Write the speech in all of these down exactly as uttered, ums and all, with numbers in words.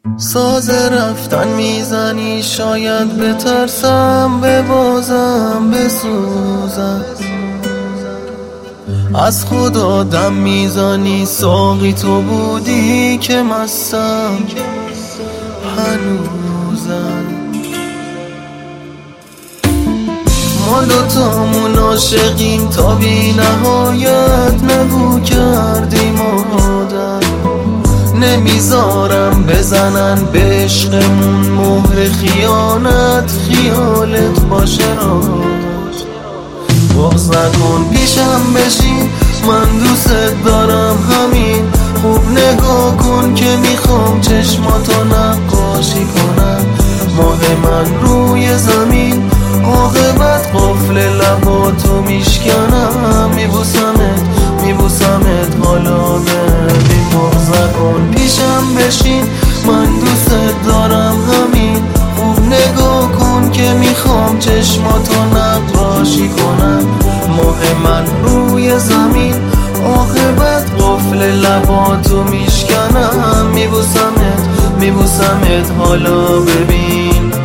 ساز رفتن میزنی شاید بترسم ببازم بسوزم، از خدا دم میزنی ساقی تو بودی که مستم هنوزم. ما دوتامون عاشقیم تا بی نهایت، نگو کردیم عادت، نمیذارم بزنن به عشقمون مهر خیانت، خیالت باشه راحت. بغض نکن پیشم بشین، من دوست دارم همین، خوب نگاه کن که میخوام چشماتو نقاشی کنم. ماه من روی زمین، عاقبت قفل لباتو میشکنم، میبوسمت میبوسمت حالا ببین. بغض نکن پیشم بشین، من دوست دارم همین، خوب نگاه کن که میخوام چشماتو نقاشی کنم. ماه من روی زمین، عاقبت قفل لباتو میشکنم، میبوسمت میبوسمت حالا ببین.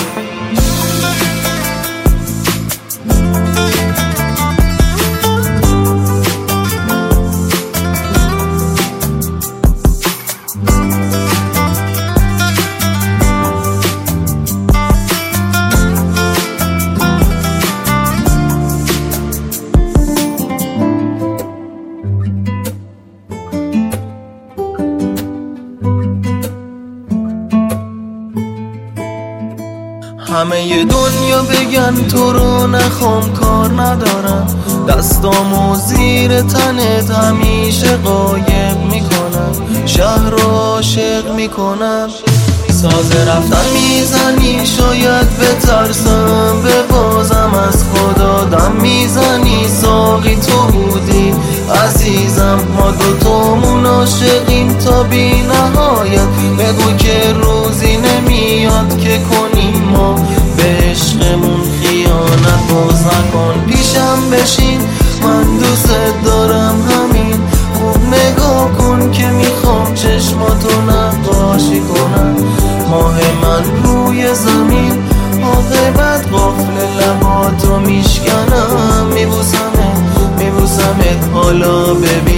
همه دنیا بگن تو رو نخوام کار ندارم، دستامو زیر تنت همیشه قایب میکنم، شهر رو عاشق میکنم. ساز رفتن میزنی شاید بترسم ببازم، از خدا دم میزنی ساقی تو بودی عزیزم. ما دوتامون عاشقیم تا بی نهایت، بگو که روزی نمیاد که کنیم ما به عشقمون خیانت. باز نکن پیشم بشین، من دوست دارم همین، خوب نگاه کن که میخوام چشماتو نقاشی کنم. ماه من روی زمین، عاقبت قفل لباتو میشکنم، میبوسمت میبوسمت حالا ببین.